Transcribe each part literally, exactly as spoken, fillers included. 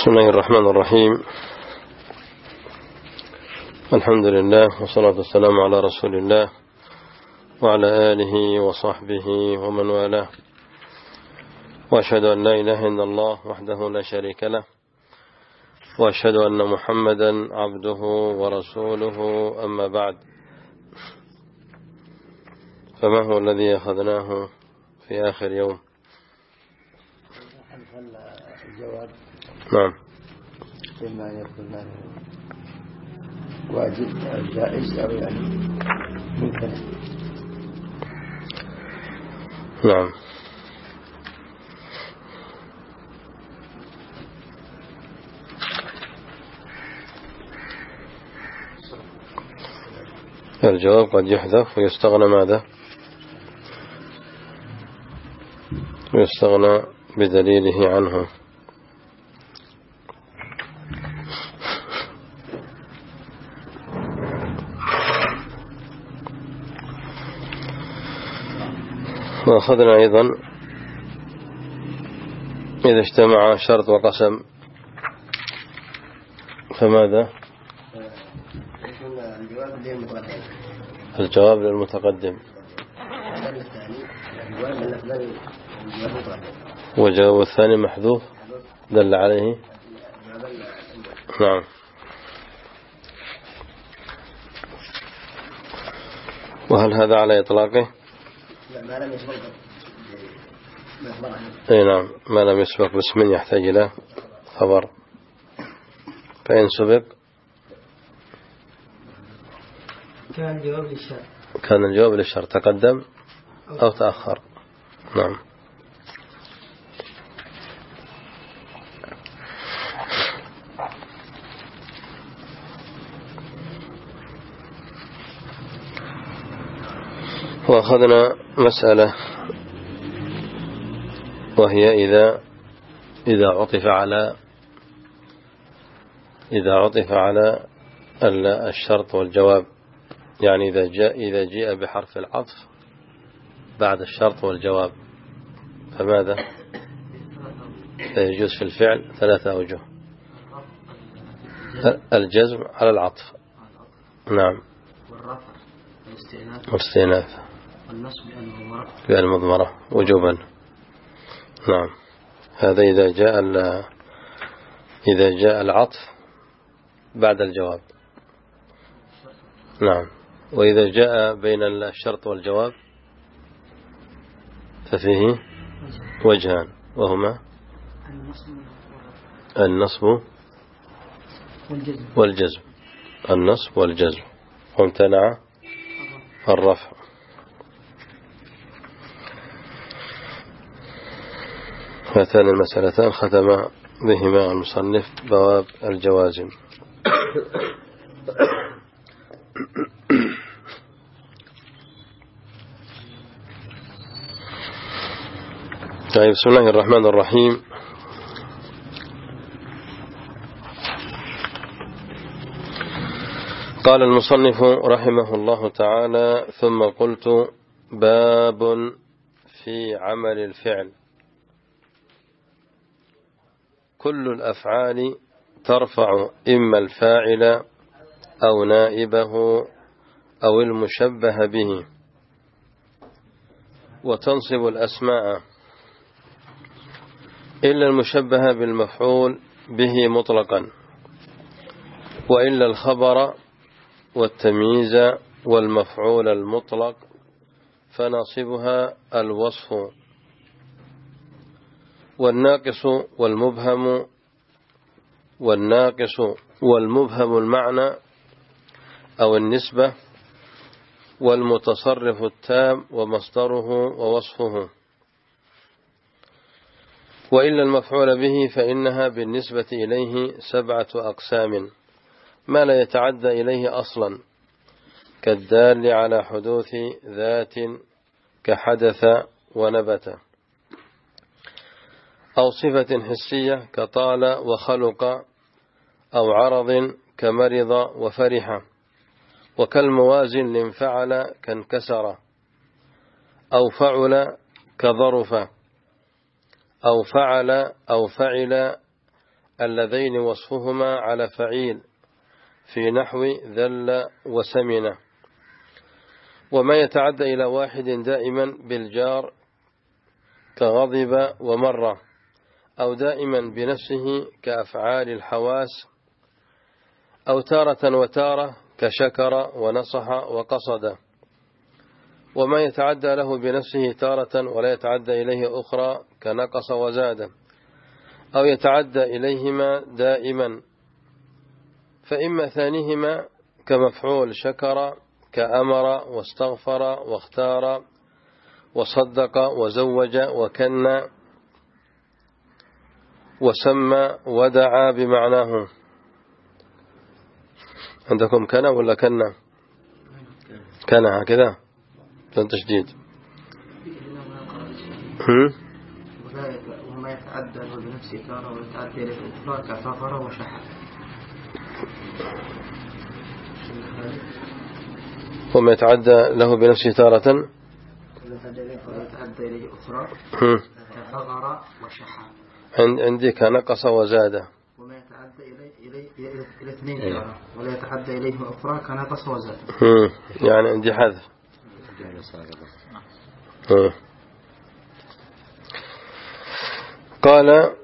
بسم الله الرحمن الرحيم. الحمد لله والصلاة والسلام على رسول الله وعلى آله وصحبه ومن والاه، وأشهد أن لا إله إلا الله وحده لا شريك له، وأشهد أن محمدا عبده ورسوله. أما بعد، فما هو الذي أخذناه في آخر يوم؟ الجواب نعم. إما أن يكون واجب أو جائز أو يعني ممكن. نعم. الجواب قد يحذف ويستغنى ماذا؟ ويستغنى بدليله عنه. وأخذنا أيضا إذا اجتمع شرط وقسم فماذا؟ الجواب للمتقدم، والجواب الثاني محذوف دل عليه. نعم. وهل هذا على إطلاقه؟ ما لم يسبق. اي نعم، ما لم يسبق باسم يحتاج إلى خبر، فإن سبق كان الجواب للشرط كان الجواب للشرط تقدم أو تأخر. نعم. وأخذنا مسألة وهي إذا إذا عطف على إذا عطف على الشرط والجواب، يعني إذا جاء إذا جاء بحرف العطف بعد الشرط والجواب فماذا؟ يجوز في الفعل ثلاثة أوجه: الجزم على العطف، نعم، والاستئناف بالمضمرة وجوبا، نعم. هذا إذا جاء إذا جاء العطف بعد الجواب، نعم. وإذا جاء بين الشرط والجواب ففيه وجهان، وهما النصب والجزم. النصب والجزم، وامتنع الرفع. هاتان المسألتان ختم بهما المصنف بواب الجوازم. طيب، بسم الله الرحمن الرحيم. قال المصنف رحمه الله تعالى: ثم قلت: باب في عمل الفعل. كل الأفعال ترفع إما الفاعل أو نائبه أو المشبه به، وتنصب الأسماء إلا المشبه بالمفعول به مطلقا، وإلا الخبر والتمييز والمفعول المطلق فناصبها الوصف، والناقص والمبهم والناقص والمبهم المعنى أو النسبة، والمتصرف التام ومصدره ووصفه. وإلا المفعول به فإنها بالنسبة إليه سبعة أقسام: ما لا يتعدى إليه أصلا، كالدال على حدوث ذات كحدث ونبت، أو صفة حسية كطال وخلق، أو عرض كمرض وفرح، وكالموازن لانفعل كانكسر، أو فعل كظرف، أو فعل أو فعل اللذين وصفهما على فعيل في نحو ذل وسمن. وما يتعدى إلى واحد دائما بالجار كغضب ومر، أو دائما بنفسه كأفعال الحواس، أو تارة وتارة كشكر ونصح وقصد. وما يتعدى له بنفسه تارة ولا يتعدى إليه أخرى كنقص وزاد، أو يتعدى إليهما دائما، فإما ثانيهما كمفعول شكر كأمر واستغفر واختار وصدق وزوج وكن وسمى ودعا بمعناه. عندكم كنا ولا كنا؟ كنا هكذا بدون تشديد. وما يتعدى له بنفسه تارة ويتعدى إليه أخرى كفقر وشحن. وما يتعدى له بنفسه تارة ويتعدى إليه أخرى كفقر وشحن. عندي كنقص وزاد. وما يتعدى إليه إلى إلى اثنين تارة ولا يتعدى إليه أخرى كنقص وزاد. يعني عندي حذف. قال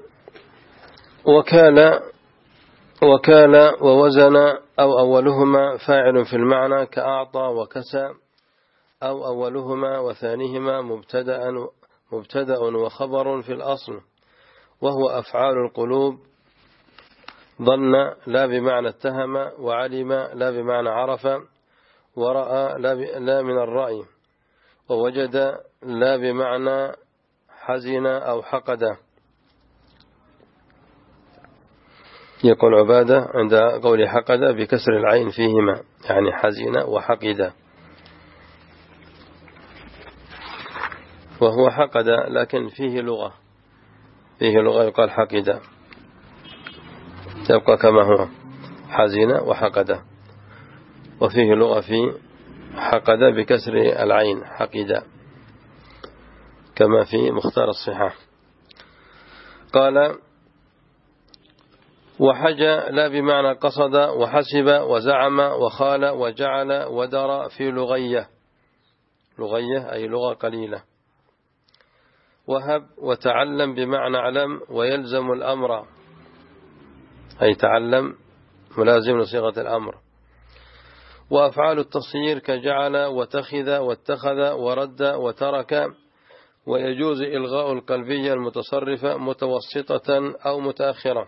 وكال وكال ووزن أو أولهما فاعل في المعنى كأعطى وكسى، أو أولهما وثانيهما مبتدأ مبتدأ وخبر في الأصل، وهو أفعال القلوب. ظن لا بمعنى اتهم، وعلم لا بمعنى عرف، ورأى لا من الرأي، ووجد لا بمعنى حزن أو حقد. يقول عبادة عند قول حقد بكسر العين فيهما، يعني حزن وحقد، وهو حقد لكن فيه لغة فيه لغة يقال حقد، يبقى كما هو حزن وحقد، وفيه لغة في حقد بكسر العين حقد كما في مختار الصحاح. قال وحج لا بمعنى قصد وحسب وزعم وخال وجعل ودر في لغية، لغية أي لغة قليلة. وهب وتعلم بمعنى علم ويلزم الأمر، أي تعلم ملازم لصيغة الأمر. وأفعال التصيير كجعل وتخذ واتخذ ورد وترك. ويجوز إلغاء القلبية المتصرفة متوسطة أو متأخرة،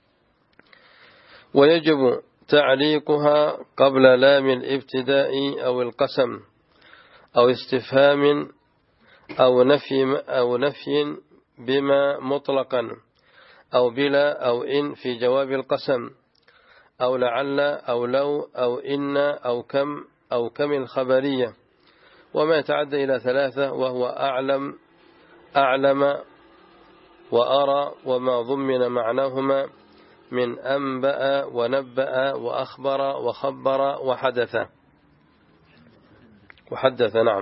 ويجب تعليقها قبل لام الابتداء أو القسم أو استفهام أو نفي أو نفي بما مطلقا، أو بلا أو إن في جواب القسم، أو لعل أو لو أو إن أو كم أو كم الخبرية. وما يتعدى إلى ثلاثة، وهو أعلم أعلم وأرى وما ضمن معناهما من أنبأ ونبأ وأخبر وخبر وحدث وحدث نعم.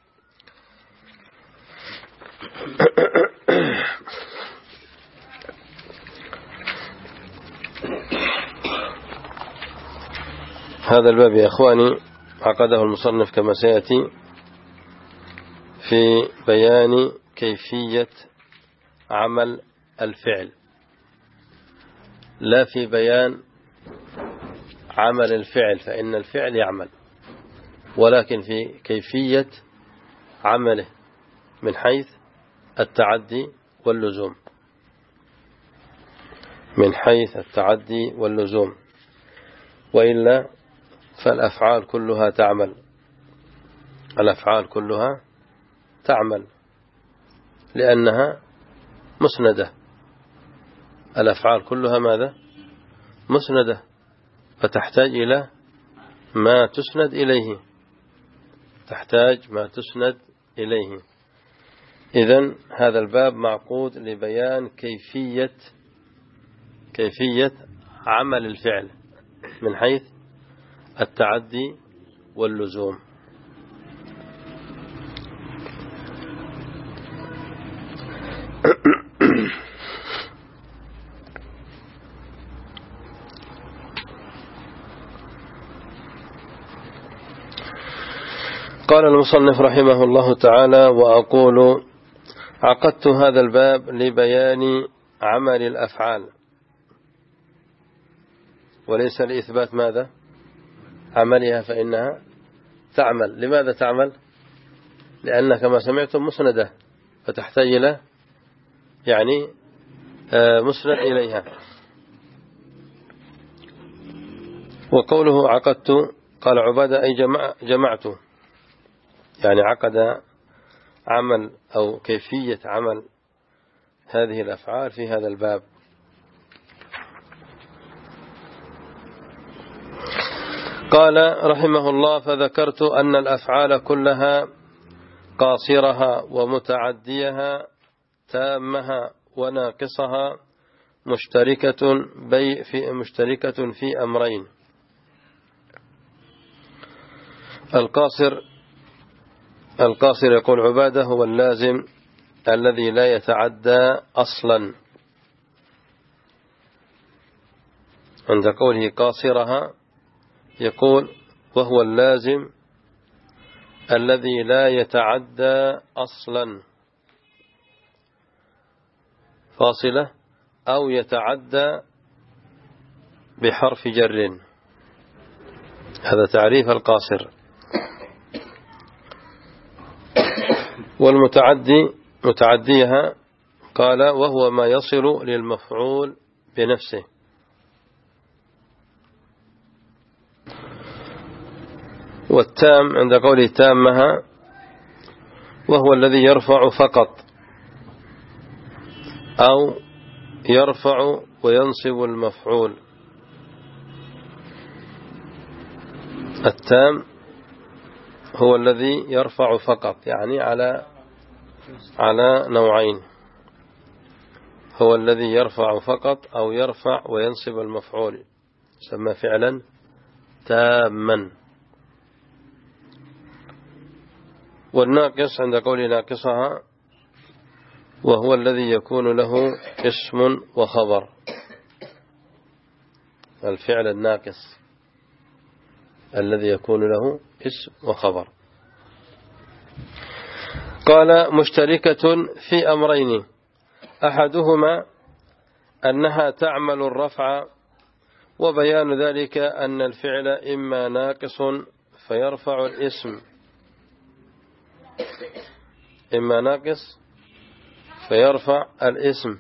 هذا الباب يا إخواني عقده المصنف كما سيأتي في بيان كيفية عمل الفعل، لا في بيان عمل الفعل، فإن الفعل يعمل، ولكن في كيفية عمله من حيث التعدي واللزوم، من حيث التعدي واللزوم، وإلا فالأفعال كلها تعمل، الأفعال كلها تعمل لأنها مسندة، الأفعال كلها ماذا؟ مسندة، فتحتاج إلى ما تسند إليه، تحتاج ما تسند إليه. إذن هذا الباب معقود لبيان كيفية كيفية عمل الفعل من حيث التعدي واللزوم. قال المصنف رحمه الله تعالى: وأقول عقدت هذا الباب لبيان عمل الأفعال وليس لإثبات ماذا؟ عملها، فإنها تعمل. لماذا تعمل؟ لأن كما سمعتم مسندة، فتحتاج إلى يعني مسند إليها. وقوله عقدت، قال عبادة أي جمع جمعت، يعني عقد عمل أو كيفية عمل هذه الأفعال في هذا الباب. قال رحمه الله: فذكرت أن الأفعال كلها قاصرها ومتعديها تامها وناقصها مشتركة بي في مشتركة في أمرين. القاصر القاصر يقول عبادة هو اللازم الذي لا يتعدى أصلا. عند قوله قاصرها يقول وهو اللازم الذي لا يتعدى أصلا، فاصلة أو يتعدى بحرف جر. هذا تعريف القاصر. والمتعدي متعديها قال وهو ما يصل للمفعول بنفسه. والتام عند قوله تامها وهو الذي يرفع فقط أو يرفع وينصب المفعول. التام هو الذي يرفع فقط، يعني على على نوعين: هو الذي يرفع فقط أو يرفع وينصب المفعول، يسمى فعلا تاما. والناقص عند قول ناقصها وهو الذي يكون له اسم وخبر. الفعل الناقص الذي يكون له اسم وخبر. قال مشتركة في أمرين: أحدهما أنها تعمل الرفع، وبيان ذلك أن الفعل إما ناقص فيرفع الاسم، إما ناقص فيرفع الاسم،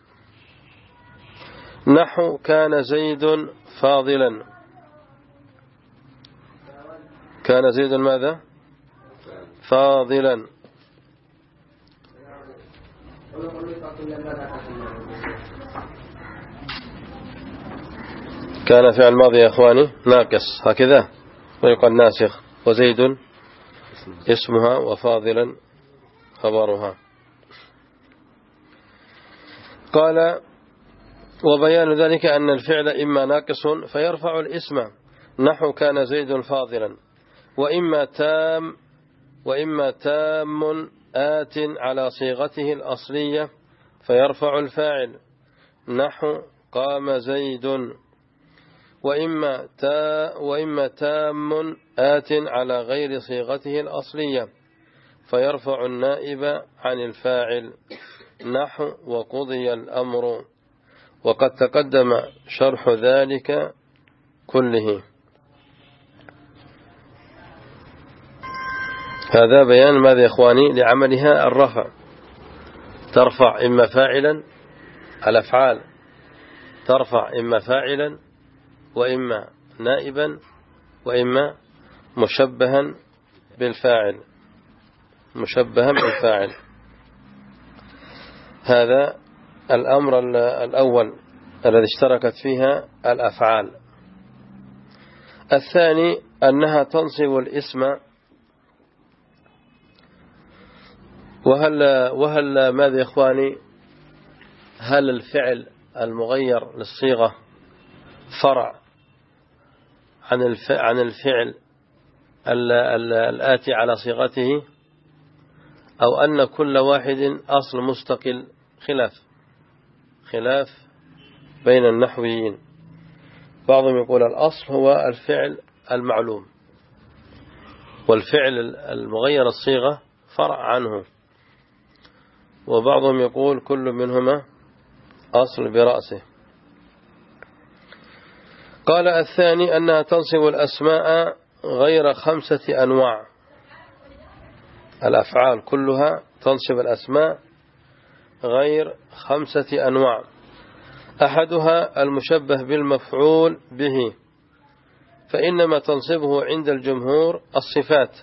نحو كان زيد فاضلا. كان زيد ماذا؟ فاضلا. كان فعل ماضي يا أخواني ناقص هكذا ويقال ناسخ، وزيد اسمها وفاضلا خبرها. قال وبيان ذلك أن الفعل إما ناقص فيرفع الاسم، نحو كان زيد فاضلا، وإما تام وإما تام آت على صيغته الأصلية فيرفع الفاعل، نحو قام زيد، وإما تا وإما تام آت على غير صيغته الأصلية فيرفع النائب عن الفاعل، نحو وقضي الأمر. وقد تقدم شرح ذلك كله. هذا بيان ماذا يا إخواني؟ لعملها الرفع، ترفع إما فاعلا، الأفعال ترفع إما فاعلا وإما نائبا وإما مشبها بالفاعل، مشبها بالفاعل. هذا الأمر الأول الذي اشتركت فيها الأفعال. الثاني أنها تنصب الاسم. وهل وهل ماذا يا إخواني؟ هل الفعل المغير للصيغة فرع عن عن الفعل الآتي على صيغته، أو أن كل واحد أصل مستقل؟ خلاف خلاف بين النحويين. بعضهم يقول الأصل هو الفعل المعلوم، والفعل المغير الصيغة فرع عنه. وبعضهم يقول كل منهما أصل برأسه. قال الثاني أنها تنصب الأسماء غير خمسة أنواع. الأفعال كلها تنصب الأسماء غير خمسة أنواع. أحدها المشبه بالمفعول به، فإنما تنصبه عند الجمهور الصفات،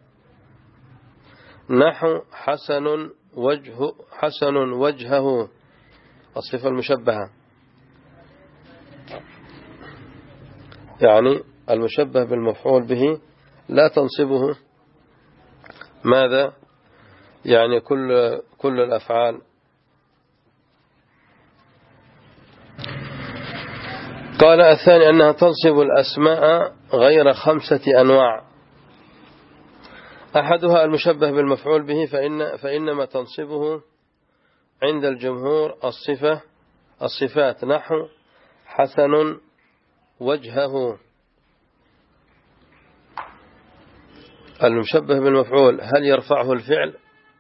نحو حسن وجه حسن وجهه، الصفة المشبهة. يعني المشبه بالمفعول به لا تنصبه ماذا؟ يعني كل كل الأفعال. قال الثاني أنها تنصب الأسماء غير خمسة أنواع. أحدها المشبه بالمفعول به، فإن فإنما تنصبه عند الجمهور الصفة الصفات، نحو حسن وجهه. المشبه بالمفعول هل يرفعه الفعل؟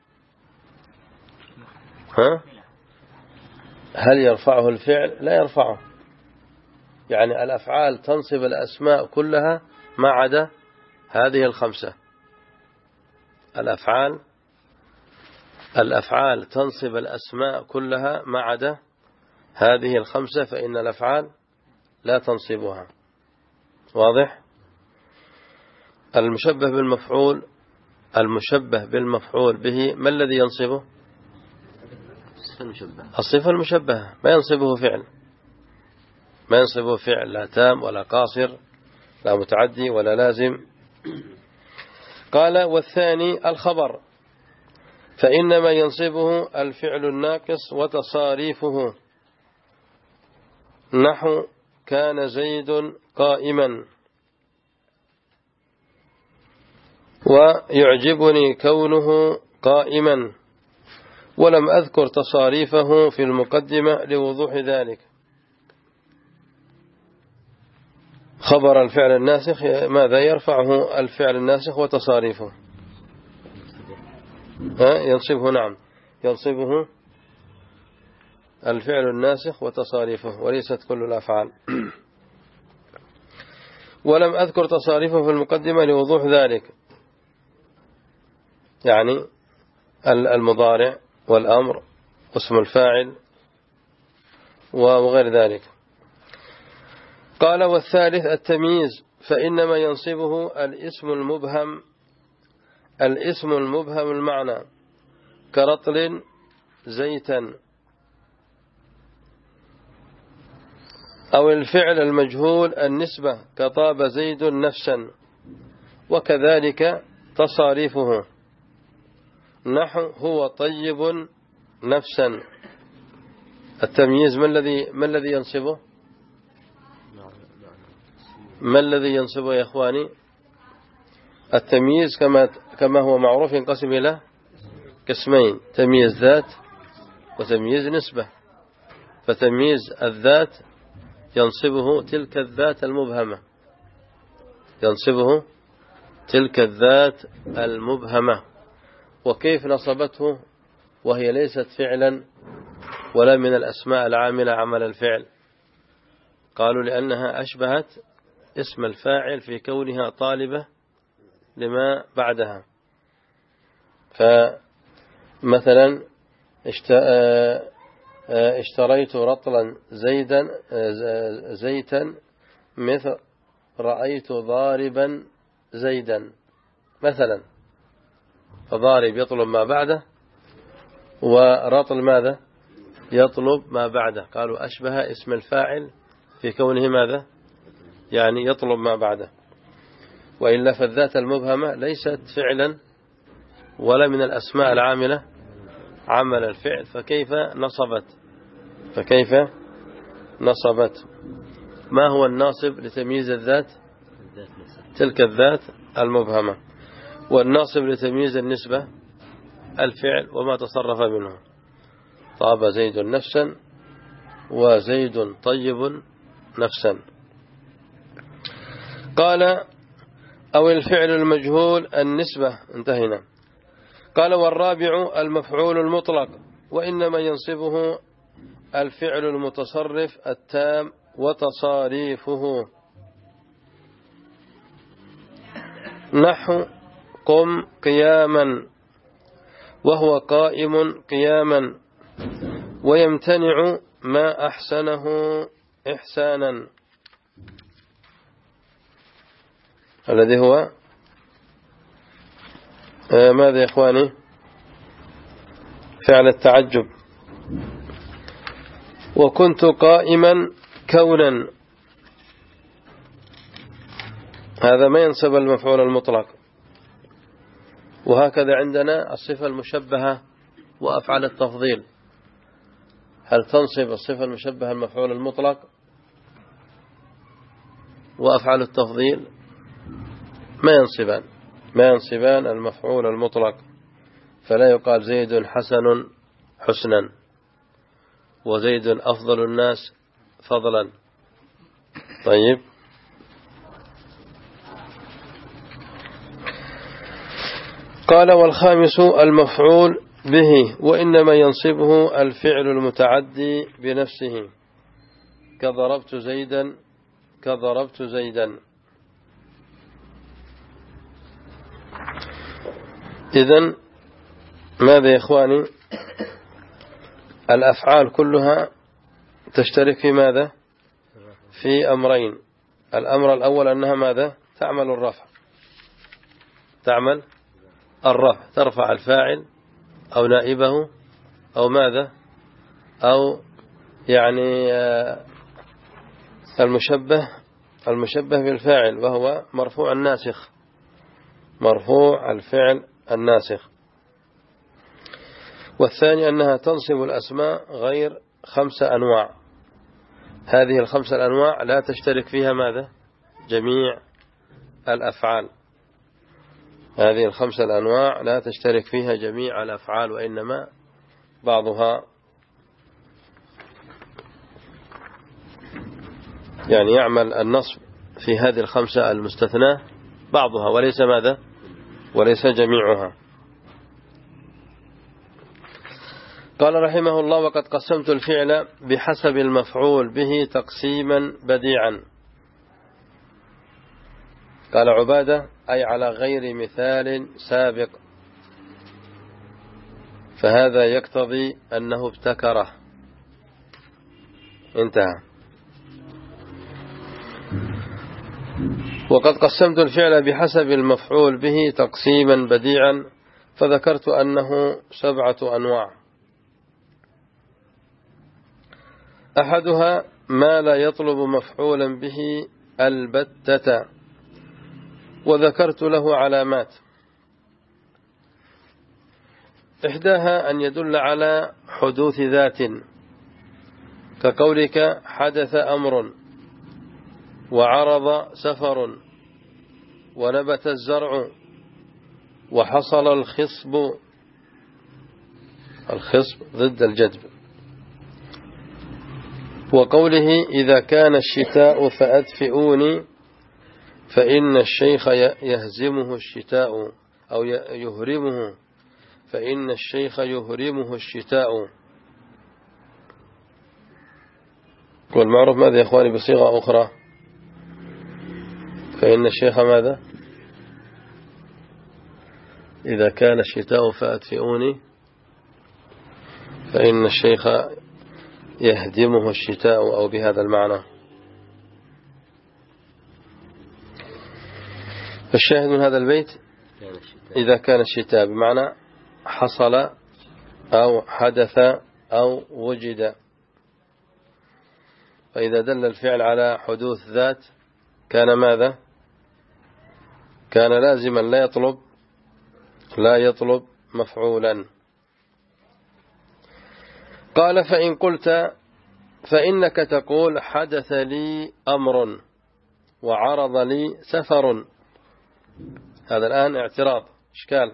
ها؟ هل يرفعه الفعل؟ لا يرفعه. يعني الأفعال تنصب الأسماء كلها ما عدا هذه الخمسة. الأفعال الأفعال تنصب الأسماء كلها ما عدا هذه الخمسة، فإن الأفعال لا تنصبها. واضح؟ المشبه بالمفعول المشبه بالمفعول به ما الذي ينصبه؟ الصفة المشبهة. ما ينصبه فعل، ما ينصبه فعل، لا تام ولا قاصر، لا متعدي ولا لازم. قال والثاني الخبر، فإنما ينصبه الفعل الناقص وتصاريفه، نحو كان زيد قائما، ويعجبني كونه قائما، ولم أذكر تصاريفه في المقدمة لوضوح ذلك. خبر الفعل الناسخ ماذا يرفعه الفعل الناسخ وتصاريفه؟ ها ينصبه، نعم ينصبه الفعل الناسخ وتصاريفه وليست كل الأفعال. ولم أذكر تصاريفه في المقدمة لوضوح ذلك، يعني المضارع والأمر واسم الفاعل وغير ذلك. قال والثالث التمييز، فإنما ينصبه الاسم المبهم الاسم المبهم المعنى، كرطل زيتا، أو الفعل المجهول النسبة كطاب زيد نفسا، وكذلك تصاريفه، نحو هو طيب نفسا. التمييز ما الذي ما الذي ينصبه؟ ما الذي ينصبه يا إخواني؟ التمييز كما كما هو معروف ينقسم إلى قسمين، تمييز ذات وتمييز نسبة. فتمييز الذات ينصبه تلك الذات المبهمة، ينصبه تلك الذات المبهمة. وكيف نصبته وهي ليست فعلا ولا من الأسماء العاملة عمل الفعل؟ قالوا لأنها أشبهت اسم الفاعل في كونها طالبة لما بعدها. فمثلا اشتريت رطلا زيدا زيتا، مثل رأيت ضاربا زيدا مثلا. فضارب يطلب ما بعده، ورطل ماذا يطلب ما بعده. قالوا أشبه اسم الفاعل في كونه ماذا يعني يطلب ما بعده. وإلا فالذات المبهمة ليست فعلا ولا من الأسماء العاملة عمل الفعل، فكيف نصبت فكيف نصبت ما هو الناصب لتمييز الذات؟ تلك الذات المبهمة. والناصب لتمييز النسبة الفعل وما تصرف منه. طاب زيد نفسا وزيد طيب نفسا. قال أو الفعل المجهول النسبة. انتهينا. قال والرابع المفعول المطلق، وإنما ينصبه الفعل المتصرف التام وتصاريفه، نحو قم قياما، وهو قائم قياما، ويمتنع ما أحسنه إحسانا، الذي هو آه ماذا يا إخواني؟ فعل التعجب. وكنت قائما كونا، هذا ما ينصب المفعول المطلق. وهكذا عندنا الصفة المشبهة وأفعال التفضيل، هل تنصب الصفة المشبهة المفعول المطلق؟ وأفعال التفضيل ما ينصبان ما ينصبان المفعول المطلق، فلا يقال زيد حسن حسنا، وزيد أفضل الناس فضلا. طيب، قال والخامس المفعول به، وإنما ينصبه الفعل المتعدي بنفسه، كضربت زيدا كضربت زيدا. إذن ماذا يا إخواني؟ الأفعال كلها تشترك في ماذا؟ في أمرين. الأمر الأول أنها ماذا؟ تعمل الرفع، تعمل الرفع، ترفع الفاعل أو نائبه أو ماذا، أو يعني المشبه المشبه بالفاعل، وهو مرفوع الناسخ، مرفوع الفعل الناسخ. والثاني أنها تنصب الأسماء غير خمسة أنواع، هذه الخمسة الأنواع لا تشترك فيها ماذا؟ جميع الأفعال، هذه الخمسة الأنواع لا تشترك فيها جميع الأفعال، وإنما بعضها يعني يعمل النصب في هذه الخمسة المستثناة بعضها، وليس ماذا؟ وليس جميعها. قال رحمه الله وقد قسمت الفعل بحسب المفعول به تقسيما بديعا. قال عبادة أي على غير مثال سابق، فهذا يقتضي أنه ابتكره. انتهى. وقد قسمت الفعل بحسب المفعول به تقسيما بديعا، فذكرت أنه سبعة أنواع. أحدها ما لا يطلب مفعولا به البتة، وذكرت له علامات. إحداها أن يدل على حدوث ذات، كقولك حدث أمر، وعرض سفر، ونبت الزرع، وحصل الخصب. الخصب ضد الجدب. وقوله إذا كان الشتاء فأدفئوني، فإن الشيخ يهزمه الشتاء، أو يهرمه، فإن الشيخ يهرمه الشتاء. والمعروف ماذا يا إخواني بصيغة أخرى؟ فإن الشيخ ماذا؟ إذا كان الشتاء فأدفئوني، فإن الشيخ يهدمه الشتاء، أو بهذا المعنى. فالشاهد من هذا البيت إذا كان الشتاء بمعنى حصل أو حدث أو وجد. فإذا دل الفعل على حدوث ذات كان ماذا؟ كان لازما لا يطلب لا يطلب مفعولا. قال فإن قلت، فإنك تقول حدث لي أمر وعرض لي سفر. هذا الآن اعتراض إشكال.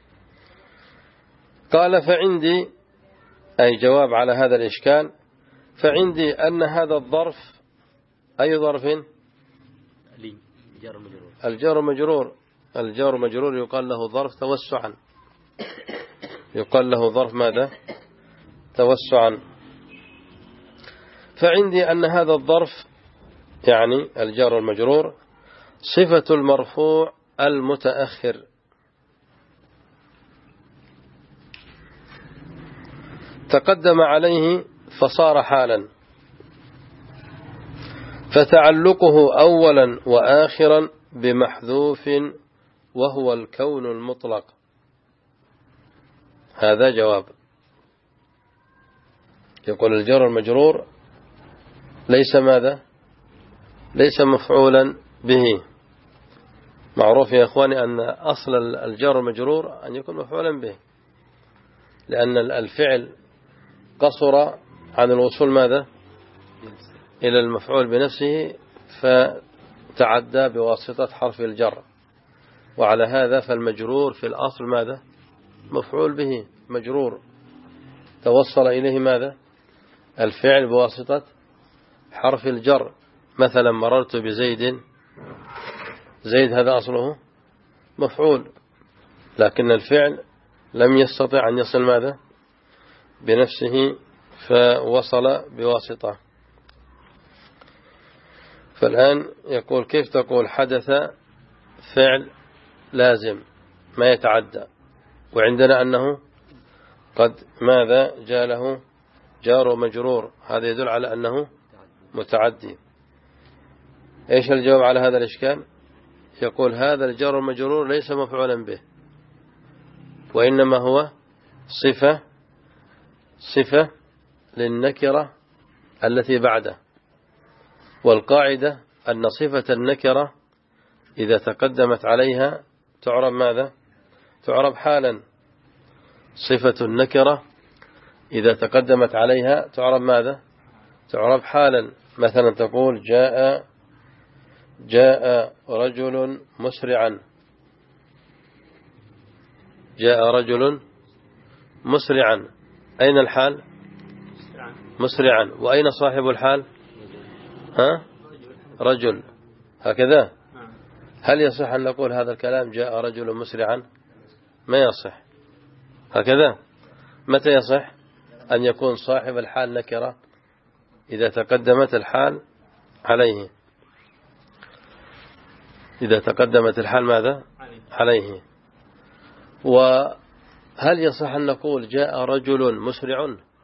قال فعندي، أي جواب على هذا الإشكال، فعندي أن هذا الظرف أي ظرف؟ الجار مجرور الجار مجرور يقال له ظرف توسعا، يقال له ظرف ماذا؟ توسعا. فعندي أن هذا الظرف يعني الجار المجرور صفة المرفوع المتأخر، تقدم عليه فصار حالا، فتعلقه أولا وآخرا بمحذوف وهو الكون المطلق. هذا جواب. يقول الجار المجرور ليس ماذا؟ ليس مفعولا به. معروف يا إخواني أن أصل الجار المجرور أن يكون مفعولا به، لأن الفعل قصر عن الوصول ماذا؟ إلى المفعول بنفسه، فتعدى بواسطة حرف الجر، وعلى هذا فالمجرور في الأصل ماذا؟ مفعول به مجرور، توصل إليه ماذا؟ الفعل بواسطة حرف الجر. مثلا مررت بزيد، زيد هذا أصله مفعول، لكن الفعل لم يستطع أن يصل ماذا؟ بنفسه، فوصل بواسطة. فالآن يقول كيف تقول حدث فعل لازم ما يتعدى، وعندنا أنه قد ماذا جاء له جار ومجرور، هذا يدل على أنه متعدي. إيش الجواب على هذا الإشكال؟ يقول هذا الجار والمجرور ليس مفعولا به، وإنما هو صفة صفة للنكرة التي بعده، والقاعدة أن صفة النكرة إذا تقدمت عليها تعرب ماذا؟ تعرب حالا. صفة النكرة إذا تقدمت عليها تعرب ماذا؟ تعرب حالا. مثلا تقول جاء جاء رجل مسرعا، جاء رجل مسرعا، أين الحال؟ مسرعا. وأين صاحب الحال؟ ها؟ رجل. هكذا. هل يصح أن نقول هذا الكلام جاء رجل مسرعا؟ ما يصح. هكذا. متى يصح؟ أن يكون صاحب الحال نكرة إذا تقدمت الحال عليه، إذا تقدمت الحال ماذا؟ عليه. وهل يصح أن نقول جاء رجل مسرع؟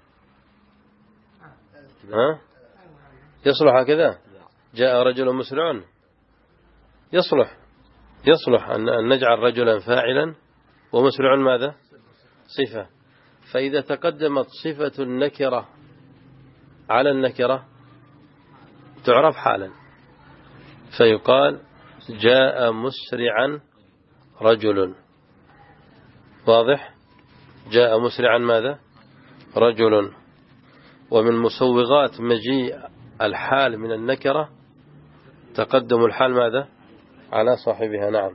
ها؟ يصلح هكذا؟ جاء رجل مسرع يصلح يصلح أن نجعل رجلا فاعلا ومسرع ماذا؟ صفة. فإذا تقدمت صفة النكرة على النكرة تعرف حالا، فيقال جاء مسرعا رجل. واضح؟ جاء مسرعا ماذا؟ رجل. ومن مسوغات مجيء الحال من النكرة تقدم الحال ماذا؟ على صاحبها. نعم.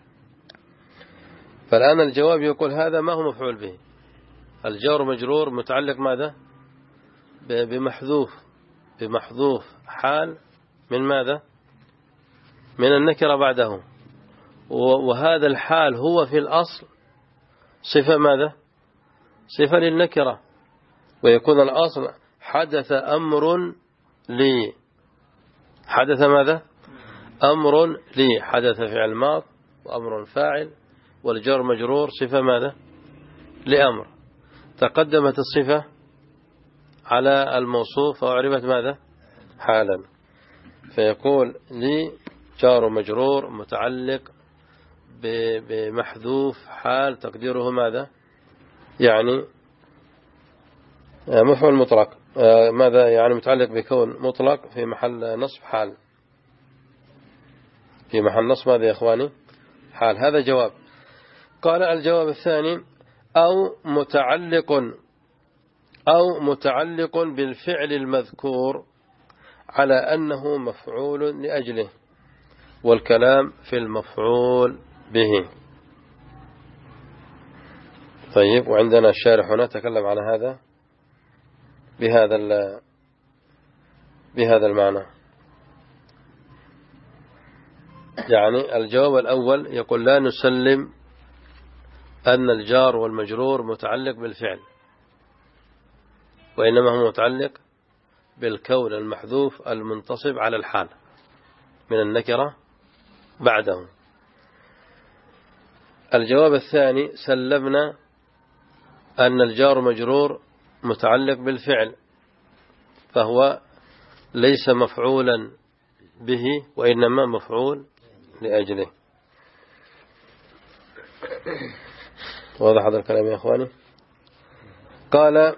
فالآن الجواب يقول هذا ما هو مفعول به، الجار مجرور متعلق ماذا؟ بمحذوف بمحذوف حال من ماذا؟ من النكرة بعده، وهذا الحال هو في الأصل صفة ماذا؟ صفة للنكرة، ويكون الأصل حدث أمر لي. حدث ماذا؟ أمر لي. حدث فعل ماض وأمر فاعل، والجار مجرور صفة ماذا؟ لأمر. تقدمت الصفة على الموصوف وعرفت ماذا؟ حالا. فيقول لي جار مجرور متعلق بمحذوف حال تقديره ماذا؟ يعني مفعول مطلق. ماذا يعني؟ متعلق بكون مطلق في محل نصب حال، في محل نصب ماذا يا إخواني؟ حال. هذا جواب. قال الجواب الثاني أو متعلق أو متعلق بالفعل المذكور على أنه مفعول لأجله، والكلام في المفعول به. طيب، وعندنا الشارح هنا تكلم عن هذا بهذا بهذا المعنى. يعني الجواب الأول يقول لا نسلم أن الجار والمجرور متعلق بالفعل، وإنما هو متعلق بالكون المحذوف المنتصب على الحال من النكرة بعده. الجواب الثاني سلمنا أن الجار مجرور متعلق بالفعل، فهو ليس مفعولا به وإنما مفعول لأجله. واضح هذا الكلام يا أخواني؟ قال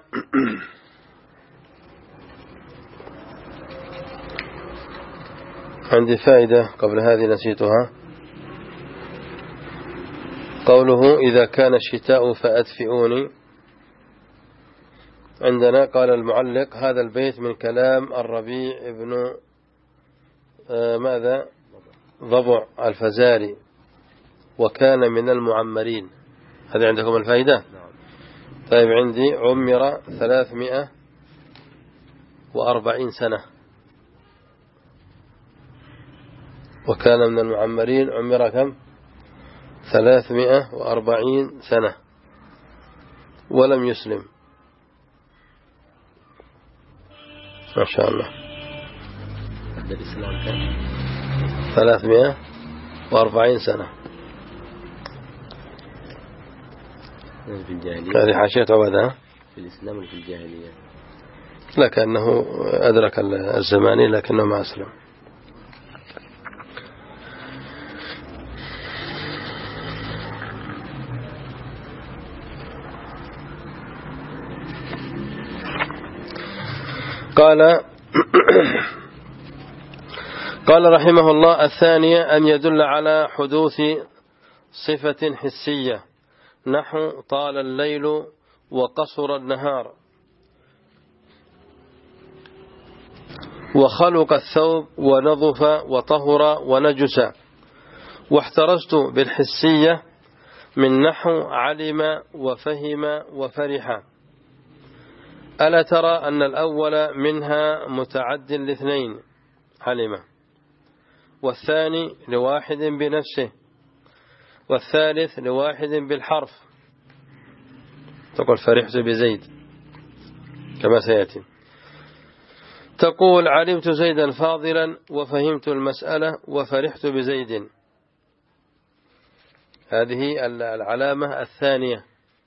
عندي فائدة قبل هذه نسيتها، قوله إذا كان الشتاء فأدفئوني. عندنا قال المعلق هذا البيت من كلام الربيع ابن آه ماذا ضبع الفزاري، وكان من المعمرين. هذا عندكم الفائدة؟ طيب عندي عمر ثلاثمائة وأربعين سنة، وكان من المعمرين عمر كم؟ ثلاثمائة وأربعين سنة ولم يسلم. ما شاء الله. الإسلام كان ثلاثمائة وأربعين سنة. في الجاهلية. هذه حاشية عبادة في الإسلام وفي الجاهلية. لكنه أدرك الزماني لكنه ما أسلم. قال قال رحمه الله الثانية أن يدل على حدوث صفة حسية، نحو طال الليل وقصر النهار، وخلق الثوب ونظف وطهر ونجس. واحترزت بالحسية من نحو علم وفهم وفرح. ألا ترى أن الأول منها متعد لاثنين علم، والثاني لواحد بنفسه، والثالث لواحد بالحرف. تقول فرحت بزيد كما سيأتي. تقول علمت زيدا فاضلا وفهمت المسألة وفرحت بزيد. هذه العلامة الثانية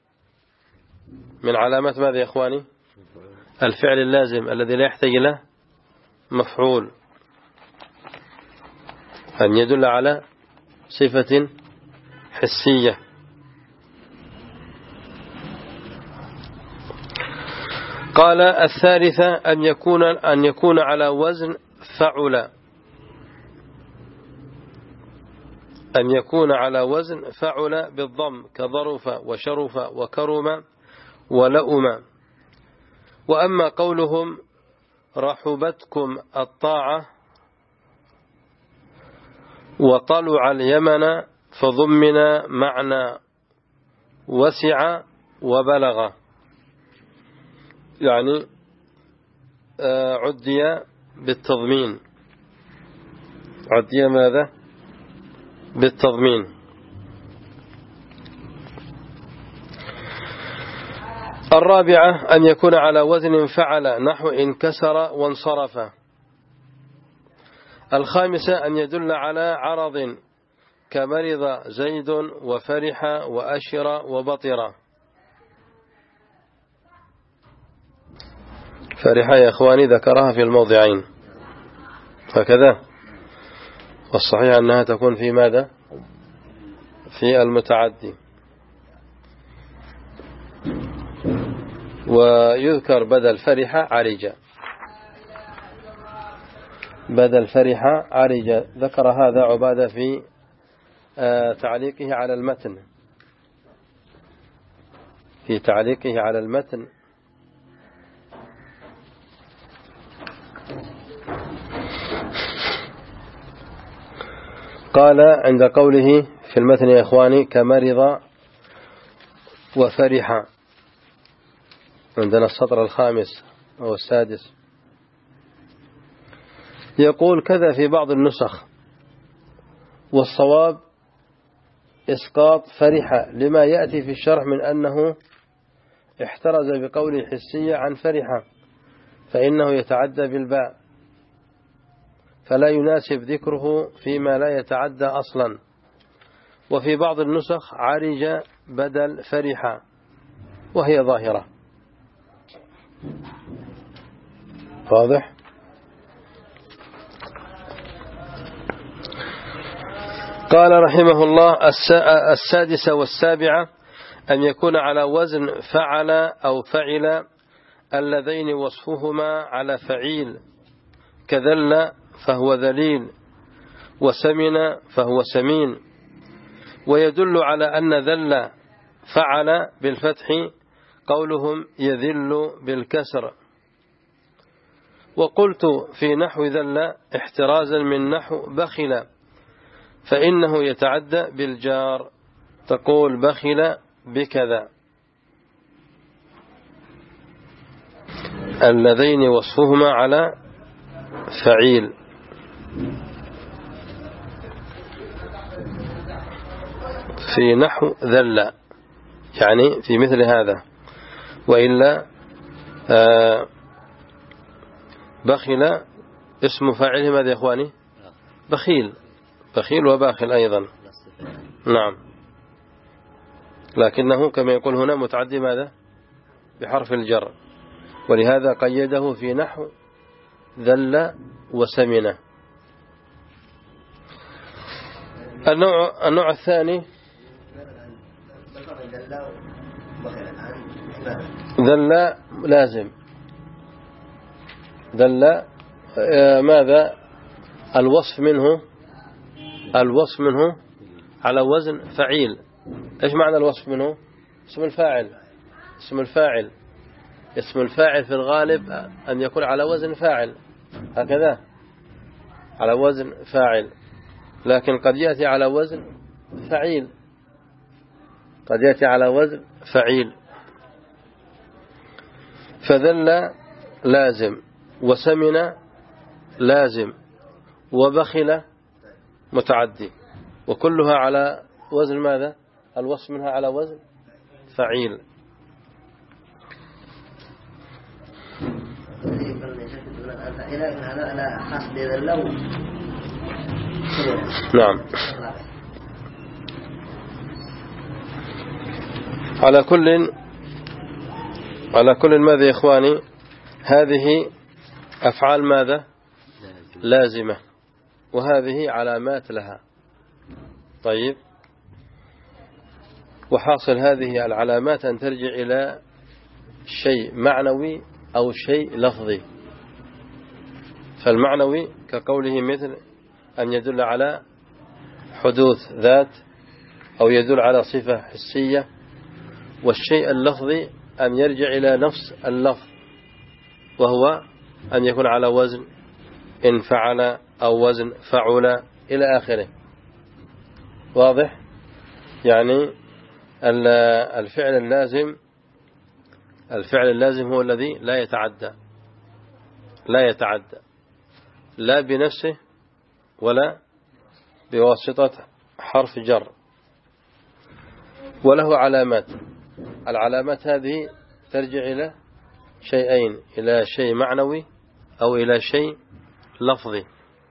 من علامات ماذا يا إخواني؟ الفعل اللازم الذي لا يحتاج له مفعول، أن يدل على صفة حسية. قال الثالثة أن يكون أن يكون على وزن فعل، أن يكون على وزن فعل بالضم كظرف وشرف وكرم ولؤم. وأما قولهم رحبتكم الطاعة وطلع اليمن فضمن معنى وسع وبلغ، يعني عدي بالتضمين، عدي ماذا؟ بالتضمين. الرابعة أن يكون على وزن فعل، نحو انكسر وانصرف. الخامسة أن يدل على عرض كمرض زيد وفرح وأشر وبطر. فرح يا إخواني ذكرها في الموضعين هكذا، والصحيح أنها تكون في ماذا؟ في المتعدي. ويذكر بدل فرح عرج، بدل فرح عرج. ذكر هذا عبادة في تعليقه على المتن، في تعليقه على المتن. قال عند قوله في المتن يا إخواني كمرض وفرح، عندنا السطر الخامس أو السادس، يقول كذا في بعض النسخ والصواب إسقاط فرح لما يأتي في الشرح من أنه احترز بقوله حسية عن فرح، فإنه يتعدى بالباء، فلا يناسب ذكره فيما لا يتعدى أصلا. وفي بعض النسخ عرج بدل فرح، وهي ظاهرة. واضح؟ قال رحمه الله: السادسة والسابعة أن يكون على وزن فعل أو فعل اللذين وصفهما على فعيل، كذل فهو ذليل، وسمن فهو سمين. ويدل على أن ذل فعل بالفتح قولهم يذل بالكسر. وقلت في نحو ذل احترازا من نحو بخل، فإنه يتعدى بالجار، تقول بخل بكذا. اللذين وصفهما على فعيل. في نحو ذل يعني في مثل هذا. وإلا بخل اسم فاعله ماذا يا إخواني؟ بخيل، بخيل وباخل أيضا. نعم، لكنه كما يقول هنا متعدي ماذا؟ بحرف الجر، ولهذا قيده في نحو ذل وسمنه. النوع, النوع الثاني ذل لازم. ذل ماذا الوصف منه؟ الوصف منه على وزن فعيل. ايش معنى الوصف منه؟ اسم الفاعل. اسم الفاعل اسم الفاعل في الغالب أن يكون على وزن فاعل، هكذا على وزن فاعل، لكن قد يأتي على وزن فعيل، قد يأتي على وزن فعيل. فذل لازم، وسمن لازم، وبخل متعدي، وكلها على وزن ماذا؟ الوصف منها على وزن فعيل. نعم. على كل على كل ماذا يا إخواني؟ هذه أفعال ماذا؟ لازمة، وهذه علامات لها. طيب، وحاصل هذه العلامات أن ترجع إلى شيء معنوي أو شيء لفظي. فالمعنوي كقوله مثل أن يدل على حدوث ذات أو يدل على صفة حسية. والشيء اللفظي أن يرجع إلى نفس اللفظ، وهو أن يكون على وزن إن فعل أو وزن فعل إلى آخره. واضح؟ يعني الفعل اللازم الفعل اللازم هو الذي لا يتعدى لا يتعدى لا بنفسه ولا بواسطة حرف جر، وله علامات. العلامات هذه ترجع إلى شيئين: إلى شيء معنوي أو إلى شيء لفظي.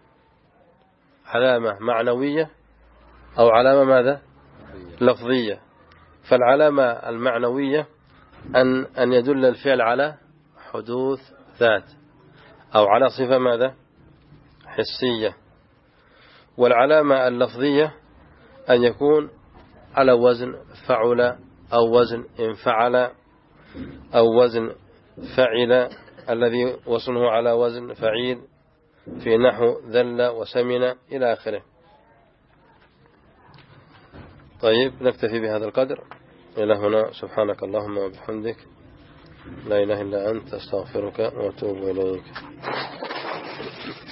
علامة معنوية أو علامة ماذا؟ لفظية. فالعلامة المعنوية أن أن يدل الفعل على حدوث ذات أو على صفة ماذا؟ حسية. والعلامة اللفظية أن يكون على وزن فعل أو وزن انفعل أو وزن فعل الذي وصنه على وزن فعيل، في نحو ذل وسمن إلى آخره. طيب، نكتفي بهذا القدر إلى هنا. سبحانك اللهم وبحمدك، لا إله إلا أنت، أستغفرك وأتوب إليك.